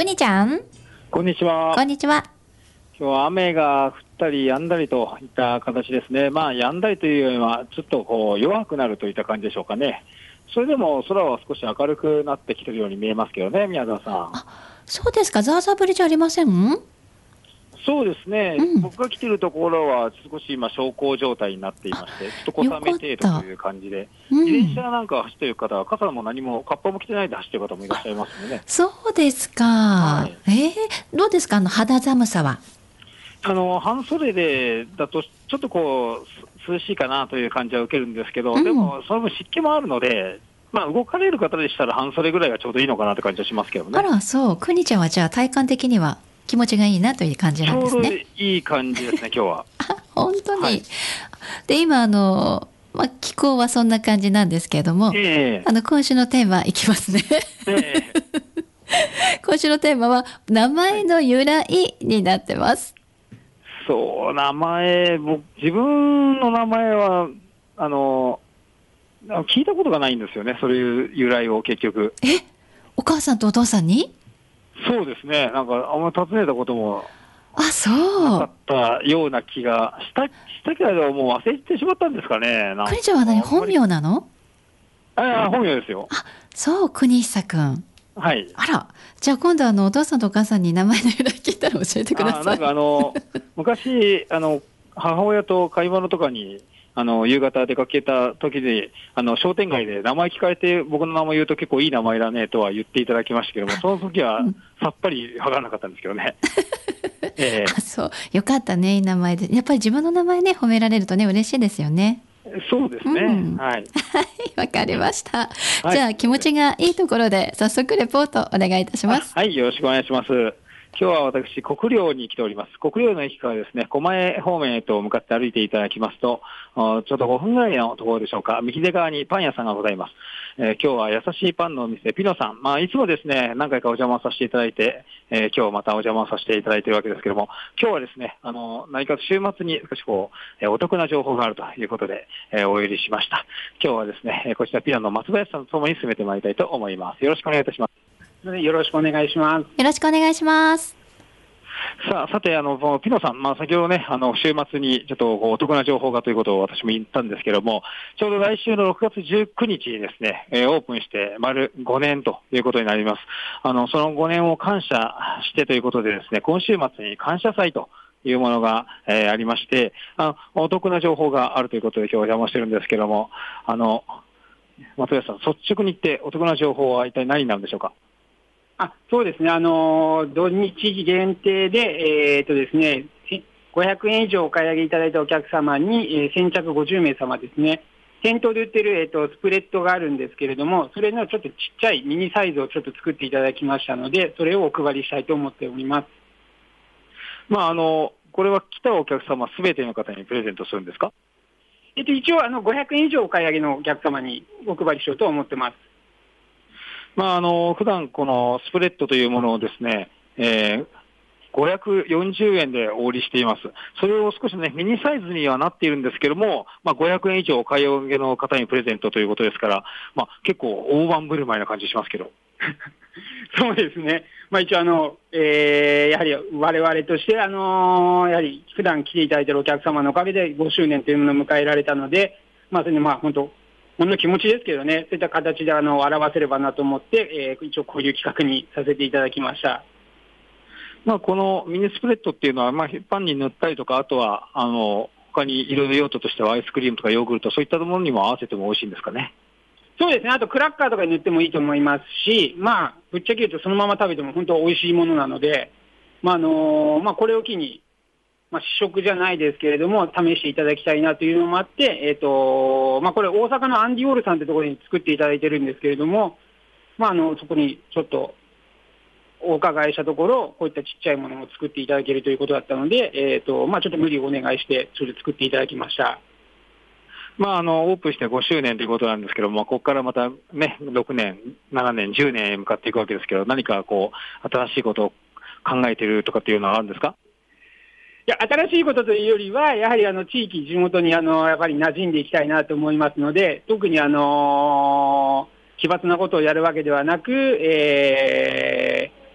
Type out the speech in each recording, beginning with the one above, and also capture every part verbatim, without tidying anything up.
くにちゃん、 こんにちは。 こんにちは。 今日は雨が降ったり止んだりといった形ですね。まあ止んだりというよりはちょっとこう弱くなるといった感じでしょうかね。それでも空は少し明るくなってきているように見えますけどね、宮沢さん。 あ、そうですか。ザーザー降りじゃありません？ そうですね、 うん、 僕が来ているところは少し今小康状態になっていまして、ちょっと小雨程度という感じで、うん、自転車なんか走っている方は傘も何もカッパも着てないで走っている方もいらっしゃいますのでね。 そうですか、 はい、 えー、どうですか、あの肌寒さは。 あの半袖でだとちょっとこう涼しいかなという感じは受けるんですけど、うん、でもその分湿気もあるので、まあ、動かれる方でしたら半袖ぐらいがちょうどいいのかなって感じはしますけどね。 あら、そう、くにちゃんはじゃあ体感的には気持ちがいいなという感じなんですね。 ちょうどいい感じですね、今日は。 本当に、はい、で今あの、まあ、気候はそんな感じなんですけれども、えー、あの今週のテーマいきますね、えー、今週のテーマは名前の由来になってます。 そう、名前、僕自分の名前はあの聞いたことがないんですよね、そういう由来を結局。 え、お母さんとお父さんに？ そうですね、なんかあんまり尋ねたこともあ、そうなかったような気がしたしたけど、もう忘れてしまったんですかね。 くにちゃんは何、本名なの？ ああ、本名ですよ。 あ、そう、国久くん。 はい。 あら、じゃあ今度あのお父さんとお母さんに名前の由来聞いたら教えてください。 あ、なんかあの昔あの母親と買い物とかにあの夕方出かけた時で、あの商店街で名前聞かれて、僕の名前言うと結構いい名前だねとは言っていただきましたけども、その時はさっぱりわからなかったんですけどね。 えー、あ、そう、よかったね、いい名前で。やっぱり自分の名前ね褒められるとね嬉しいですよね。 そうですね、うん、はい、 わかりました、はい、じゃあ気持ちがいいところで早速レポートお願いいたします。 はい、よろしくお願いします。今日は私、国領に来ております。国領の駅からですね、狛江方面へと向かって歩いていただきますと、ちょうどごふんぐらいのところでしょうか、右手側にパン屋さんがございます。えー、今日は優しいパンのお店、ピノさん。まあ、いつもですね、何回かお邪魔させていただいて、えー、今日またお邪魔させていただいているわけですけども、今日はですね、あの、何か週末に少しこう、えー、お得な情報があるということで、えー、お呼びしました。今日はですね、こちらピノの松林さんと共に進めてまいりたいと思います。よろしくお願いいたします。 よろしくお願いします。 よろしくお願いします。 さあ、さて、あの、ピノさん、まあ、先ほどね、あの、週末にちょっとお得な情報がということを私も言ったんですけども、ちょうど来週のろくがつじゅうくにちにですね、えー、オープンして丸ごねんということになります。あの、そのごねんを感謝してということでですね、今週末に感謝祭というものが、えー、ありまして、あの、お得な情報があるということで今日お邪魔してるんですけども、あの、松林さん、率直に言ってお得な情報は一体何になるんでしょうか？ あ、そうですね、あの土日限定で、えーとですね、ごひゃくえん以上お買い上げいただいたお客様に、えー、先着ごじゅうめい様ですね、店頭で売ってる、えーと、スプレッドがあるんですけれども、それのちょっとちっちゃいミニサイズをちょっと作っていただきましたので、それをお配りしたいと思っております。 まあ、あのこれは来たお客様すべての方にプレゼントするんですか？ えっと、一応あのごひゃくえん以上お買い上げのお客様にお配りしようと思ってます。 まあ、あの普段このスプレッドというものをですね、えー、ごひゃくよんじゅうえんでお売りしています。それを少しね、ミニサイズにはなっているんですけども、まあ、ごひゃくえん以上お買い上げの方にプレゼントということですから、まあ、結構大盤振る舞いな感じしますけど。 そうですね。まあ、一応あの、えー、やはり我々として、あのー、やはり普段来ていただいているお客様のおかげでごしゅうねんというものを迎えられたので、まあ、それでまあ本当、ほんの気持ちですけどね、そういった形であの表せればなと思って、えー、一応こういう企画にさせていただきました。 まあ、このミニスプレッドっていうのは、まあ、パンに塗ったりとか、あとはあの他にいろいろ用途としてはアイスクリームとかヨーグルト、そういったものにも合わせても美味しいんですかね？ そうですね。あとクラッカーとかに塗ってもいいと思いますし、まあぶっちゃけ言うとそのまま食べても本当美味しいものなので、まああのー、まあこれを機に、まあ、試食じゃないですけれども試していただきたいなというのもあって、えっとまあ、これ大阪のアンディオールさんというところに作っていただいてるんですけれども、まあ、あのそこにちょっとお伺いしたところ、こういったちっちゃいものを作っていただけるということだったので、えっとまあ、ちょっと無理をお願いしてそれで作っていただきました。 まあ、あのオープンしてごしゅうねんということなんですけども、ここからまたね、ろくねん、ななねん、じゅうねんへ向かっていくわけですけど、何かこう新しいことを考えているとかっていうのはあるんですか？ いや、新しいことというよりは、やはりあの地域、地元にあのやっぱり馴染んでいきたいなと思いますので、特にあの奇抜なことをやるわけではなく、え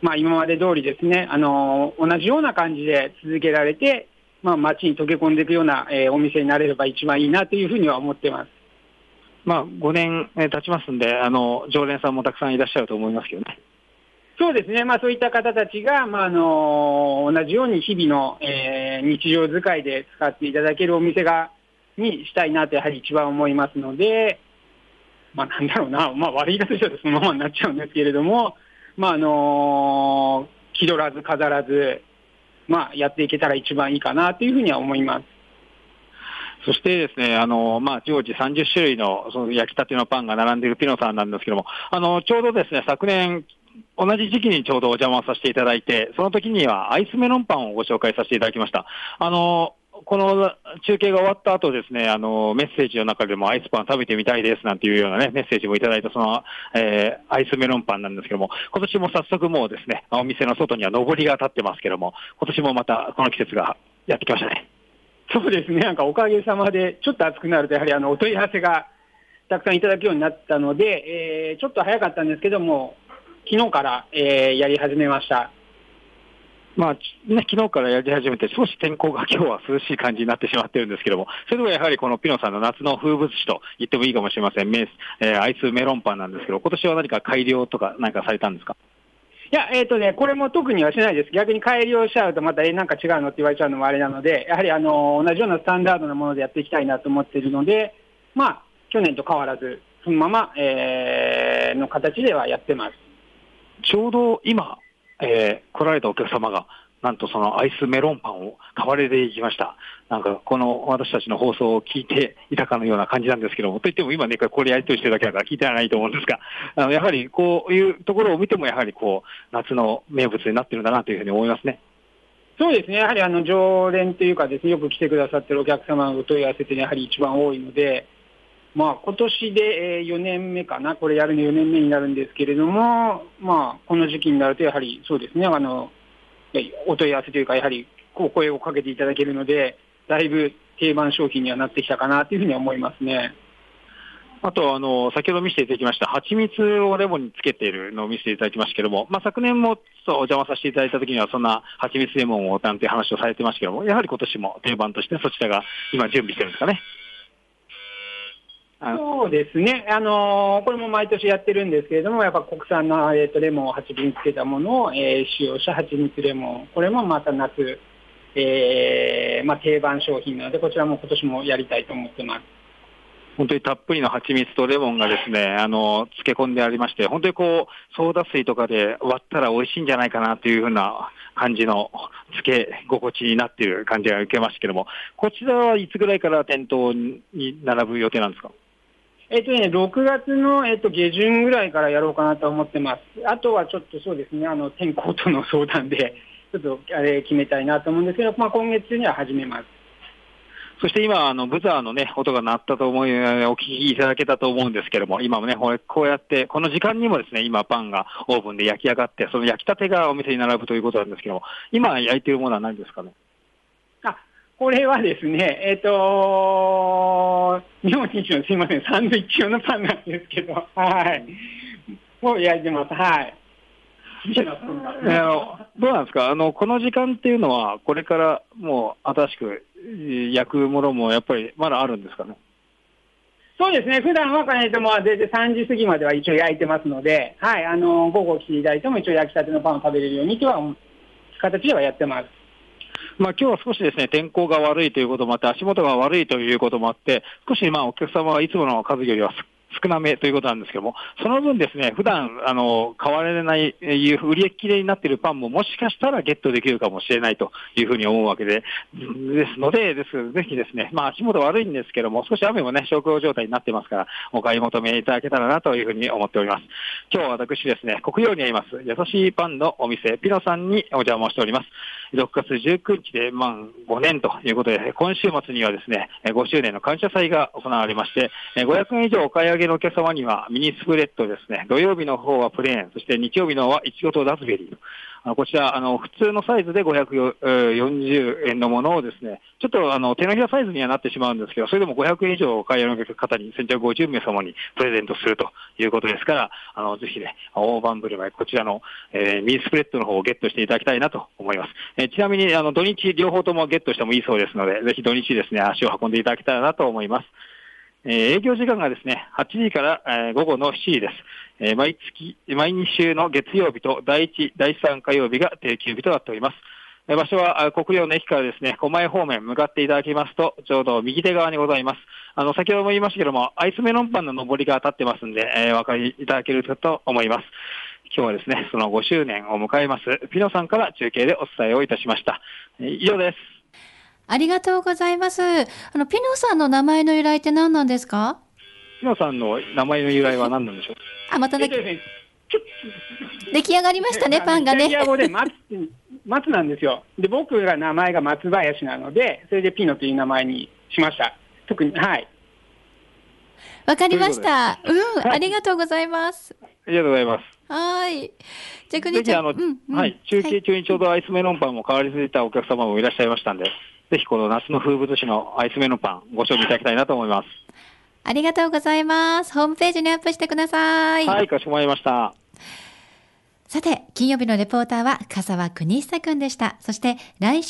まあ、今まで通りですね、あの同じような感じで続けられて、まあ、街に溶け込んでいくような、えー、お店になれれば一番いいなというふうには思ってます。 まあ、ごねん経ちますんで、あの常連さんもたくさんいらっしゃると思いますけどね。 そうですね、まあ、そういった方たちが、まあ、あの同じように日々の、えー、日常使いで使っていただけるお店がにしたいなとやはり一番思いますので、まあ、なんだろうな、まあ、悪い言い方したらそのままになっちゃうんですけれども、まああの気取らず飾らず、まあ、やっていけたら一番いいかなというふうには思います。 そしてですね、あの、まあ、常時さんじゅっしゅるいの、その焼きたてのパンが並んでいるピノさんなんですけども、あの、ちょうどですね、昨年、同じ時期にちょうどお邪魔させていただいて、その時にはアイスメロンパンをご紹介させていただきました。あの、この中継が終わった後ですね、あの、メッセージの中でもアイスパン食べてみたいですなんていうようなね、メッセージもいただいたその、えー、アイスメロンパンなんですけども、今年も早速もうですね、お店の外には上りが立ってますけども、今年もまたこの季節がやってきましたね。 そうですね、なんかおかげさまで、ちょっと暑くなると、やはりあのお問い合わせがたくさんいただくようになったので、えー、ちょっと早かったんですけども、昨日から、えー、やり始めました。 まあね、昨日からやり始めて、少し天候が今日は涼しい感じになってしまってるんですけども、それでもやはりこのピノさんの夏の風物詩と言ってもいいかもしれません、メえー、アイスメロンパンなんですけど、今年は何か改良とか何かされたんですか？ いや、えっとね、これも特にはしないです。逆に改良しちゃうとまた、え、なんか違うのって言われちゃうのもあれなので、やはりあの、同じようなスタンダードなものでやっていきたいなと思っているので、まあ、去年と変わらず、そのまま、えー、の形ではやってます。 ちょうど今、えー、来られたお客様が、なんとそのアイスメロンパンを買われていきました。なんかこの私たちの放送を聞いていたかのような感じなんですけども、といっても今ね、これやりとりしてるだけだから聞いてはないと思うんですが、あのやはりこういうところを見てもやはりこう、夏の名物になってるんだなというふうに思いますね。 そうですね、やはりあの常連というかですね、よく来てくださってるお客様の問い合わせってやはり一番多いので、まあ今年でよねんめかな、これやるのよねんめになるんですけれども、まあこの時期になるとやはりそうですね、あの、お問い合わせというか、やはりお声をかけていただけるので、だいぶ定番商品にはなってきたかなというふうには思いますね。 あと、あの、先ほど見せていただきました、蜂蜜をレモンにつけているのを見せていただきましたけども、まあ、昨年もちょっとお邪魔させていただいたときには、そんな蜂蜜レモンをなんていう話をされてましたけども、やはり今年も定番としてそちらが今準備してるんですかね。 そうですね、あのー、これも毎年やってるんですけれども、やっぱ国産の、えー、とレモンを蜂蜜につけたものを、えー、使用した蜂蜜レモン、これもまた夏、えーまあ、定番商品なので、こちらも今年もやりたいと思ってます。 本当にたっぷりの蜂蜜とレモンがですね、あの、漬け込んでありまして、本当にこう、ソーダ水とかで割ったら美味しいんじゃないかなというふうな感じの漬け心地になっている感じが受けましたけども、こちらはいつぐらいから店頭に並ぶ予定なんですか？ えっとね、ろくがつの、えっと、下旬ぐらいからやろうかなと思ってます。あとはちょっとそうですね、あの、天候との相談で、ちょっとあれ決めたいなと思うんですけど、まあ、今月中には始めます。 そして今、あの、ブザーのね、音が鳴ったと思い、お聞きいただけたと思うんですけども、今もね、こうやって、この時間にもですね、今パンがオーブンで焼き上がって、その焼きたてがお店に並ぶということなんですけども、今焼いているものは何ですかね？ あ、これはですね、えっと、日本一のすいません、サンドイッチ用のパンなんですけど、はい。もう焼いてます、はい。 あのどうなんですか、あのこの時間っていうのは、これからもう新しく焼くものもやっぱりまだあるんですかね？ そうですね、普段は、えっと、まあ、全然さんじ過ぎまでは一応焼いてますので、はい、あの午後来ていただいても一応焼きたてのパンを食べれるようにとは形ではやってます。 まあ、今日は少しですね、天候が悪いということもあって、足元が悪いということもあって、少しまあお客様はいつもの数よりは少なめということなんですけども、その分ですね、普段あの買われない売り切れになっているパンももしかしたらゲットできるかもしれないというふうに思うわけで、ですので、ですぜひですね、まあ足元悪いんですけども、少し雨もね、小康状態になってますから、お買い求めいただけたらなというふうに思っております。今日は私ですね、国領にあります、優しいパンのお店、ピノさんにお邪魔しております。ろくがつじゅうくにちで満ごねんということで、今週末にはですね、ごしゅうねんの感謝祭が行われまして、ごひゃくえん以上お買い上げのお客様にはミニスプレッドですね、土曜日の方はプレーン、そして日曜日の方はいちごとラズベリー、 あのこちら、あの、普通のサイズでごひゃくよんじゅうえんのものをですね、ちょっとあの、手のひらサイズにはなってしまうんですけど、それでもごひゃくえん以上お買い上げの方に先着ごじゅうめい様にプレゼントするということですから、あの、ぜひね、大盤振る舞い、こちらの、えー、ミニスプレッドの方をゲットしていただきたいなと思います。えー、ちなみに、あの、土日両方ともゲットしてもいいそうですので、ぜひ土日ですね、足を運んでいただけたらなと思います。えー、営業時間がですね、はちじから、えー、午後のしちじです。えー、毎月、毎日週の月曜日とだいいち、だいさん火曜日が定休日となっております。えー、場所は国領の駅からですね、狛江方面向かっていただきますと、ちょうど右手側にございます。あの、先ほども言いましたけども、アイスメロンパンの上りが立ってますんで、えー、お分かりいただけると思います。今日はですね、そのごしゅうねんを迎えます、ピノさんから中継でお伝えをいたしました。えー、以上です。 ありがとうございます。あの、ピノさんの名前の由来って何なんですか？ ピノさんの名前の由来は何なんでしょう？ あ、またね、出来上がりましたね、パンがね。 イタリア語で松、松なんですよ。で、僕が名前が松林なので、それでピノという名前にしました。特に、はい。 わかりました。うん、ありがとうございます。 ありがとうございます。 はい。じゃあ、 ぜひあの、うんうん、はい、中継中にちょうどアイスメロンパンも変わりついたお客様もいらっしゃいましたんで、ぜひこの夏の風物詩のアイスメロンパンご賞味いただきたいなと思います。 ありがとうございます。ホームページにアップしてください。 はい、かしこまりました。 さて、金曜日のレポーターは笠間邦久くんでした。そして来週